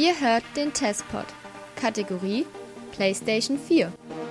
Ihr hört den Testpod. Kategorie PlayStation 4.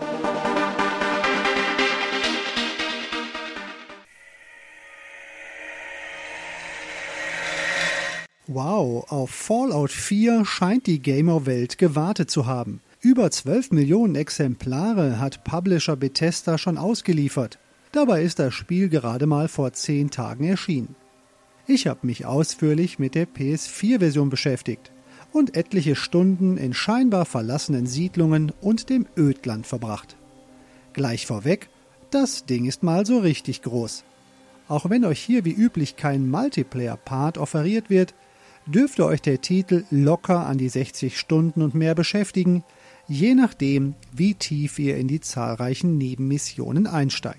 Wow, auf Fallout 4 scheint die Gamer-Welt gewartet zu haben. Über 12 Millionen Exemplare hat Publisher Bethesda schon ausgeliefert. Dabei ist das Spiel gerade mal vor 10 Tagen erschienen. Ich habe mich ausführlich mit der PS4-Version beschäftigt und etliche Stunden in scheinbar verlassenen Siedlungen und dem Ödland verbracht. Gleich vorweg, das Ding ist mal so richtig groß. Auch wenn euch hier wie üblich kein Multiplayer-Part offeriert wird, dürfte euch der Titel locker an die 60 Stunden und mehr beschäftigen, je nachdem, wie tief ihr in die zahlreichen Nebenmissionen einsteigt.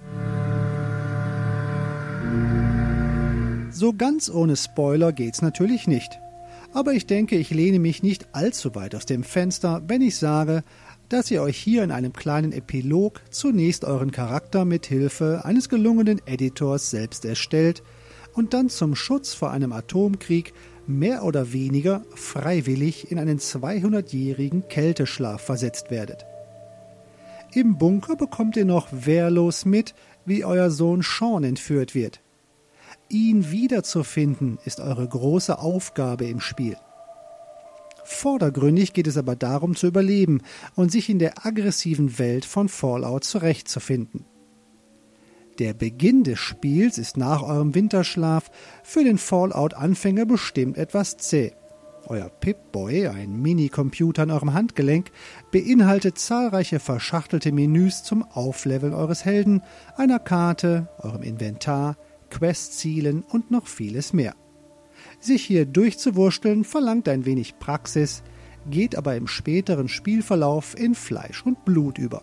So ganz ohne Spoiler geht's natürlich nicht. Aber ich denke, ich lehne mich nicht allzu weit aus dem Fenster, wenn ich sage, dass ihr euch hier in einem kleinen Epilog zunächst euren Charakter mit Hilfe eines gelungenen Editors selbst erstellt und dann zum Schutz vor einem Atomkrieg mehr oder weniger freiwillig in einen 200-jährigen Kälteschlaf versetzt werdet. Im Bunker bekommt ihr noch wehrlos mit, wie euer Sohn Sean entführt wird. Ihn wiederzufinden ist eure große Aufgabe im Spiel. Vordergründig geht es aber darum zu überleben und sich in der aggressiven Welt von Fallout zurechtzufinden. Der Beginn des Spiels ist nach eurem Winterschlaf für den Fallout-Anfänger bestimmt etwas zäh. Euer Pip-Boy, ein Minicomputer an eurem Handgelenk, beinhaltet zahlreiche verschachtelte Menüs zum Aufleveln eures Helden, einer Karte, eurem Inventar, Questzielen und noch vieles mehr. Sich hier durchzuwursteln verlangt ein wenig Praxis, geht aber im späteren Spielverlauf in Fleisch und Blut über.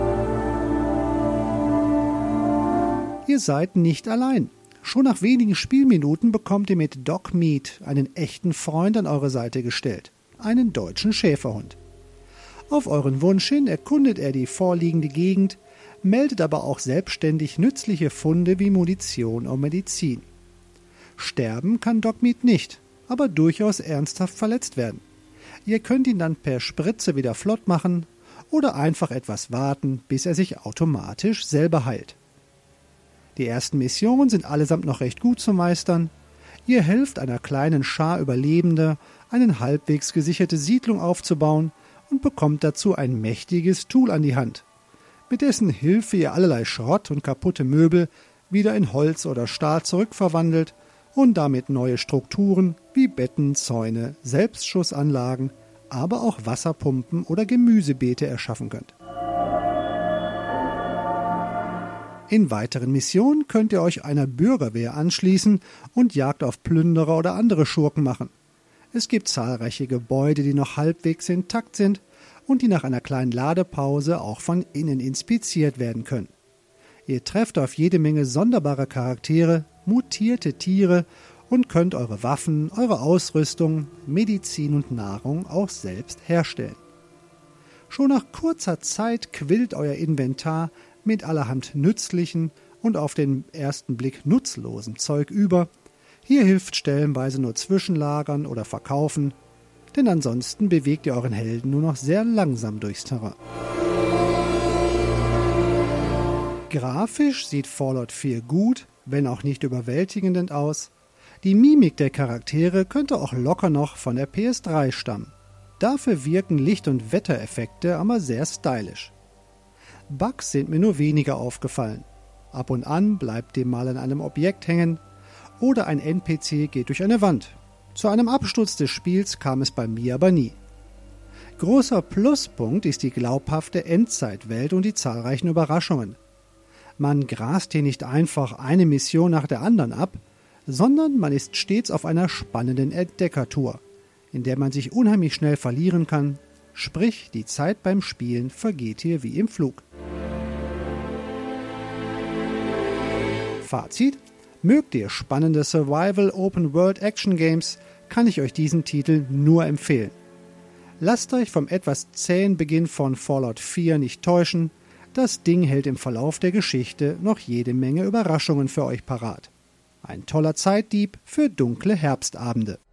Ihr seid nicht allein. Schon nach wenigen Spielminuten bekommt ihr mit Dog Meat einen echten Freund an eure Seite gestellt, einen deutschen Schäferhund. Auf euren Wunsch hin erkundet er die vorliegende Gegend, meldet aber auch selbstständig nützliche Funde wie Munition und Medizin. Sterben kann Dog Meat nicht, aber durchaus ernsthaft verletzt werden. Ihr könnt ihn dann per Spritze wieder flott machen oder einfach etwas warten, bis er sich automatisch selber heilt. Die ersten Missionen sind allesamt noch recht gut zu meistern. Ihr helft einer kleinen Schar Überlebender, eine halbwegs gesicherte Siedlung aufzubauen und bekommt dazu ein mächtiges Tool an die Hand, mit dessen Hilfe ihr allerlei Schrott und kaputte Möbel wieder in Holz oder Stahl zurückverwandelt und damit neue Strukturen wie Betten, Zäune, Selbstschussanlagen, aber auch Wasserpumpen oder Gemüsebeete erschaffen könnt. In weiteren Missionen könnt ihr euch einer Bürgerwehr anschließen und Jagd auf Plünderer oder andere Schurken machen. Es gibt zahlreiche Gebäude, die noch halbwegs intakt sind und die nach einer kleinen Ladepause auch von innen inspiziert werden können. Ihr trefft auf jede Menge sonderbare Charaktere, mutierte Tiere und könnt eure Waffen, eure Ausrüstung, Medizin und Nahrung auch selbst herstellen. Schon nach kurzer Zeit quillt euer Inventar mit allerhand nützlichen und auf den ersten Blick nutzlosen Zeug über. Hier hilft stellenweise nur Zwischenlagern oder Verkaufen, denn ansonsten bewegt ihr euren Helden nur noch sehr langsam durchs Terrain. Grafisch sieht Fallout 4 gut, wenn auch nicht überwältigend aus. Die Mimik der Charaktere könnte auch locker noch von der PS3 stammen. Dafür wirken Licht- und Wettereffekte aber sehr stylisch. Bugs sind mir nur weniger aufgefallen. Ab und an bleibt ihr mal an einem Objekt hängen oder ein NPC geht durch eine Wand. Zu einem Absturz des Spiels kam es bei mir aber nie. Großer Pluspunkt ist die glaubhafte Endzeitwelt und die zahlreichen Überraschungen. Man grast hier nicht einfach eine Mission nach der anderen ab, sondern man ist stets auf einer spannenden Entdeckertour, in der man sich unheimlich schnell verlieren kann, sprich die Zeit beim Spielen vergeht hier wie im Flug. Fazit: Mögt ihr spannende Survival-Open-World-Action-Games, kann ich euch diesen Titel nur empfehlen. Lasst euch vom etwas zähen Beginn von Fallout 4 nicht täuschen, das Ding hält im Verlauf der Geschichte noch jede Menge Überraschungen für euch parat. Ein toller Zeitdieb für dunkle Herbstabende.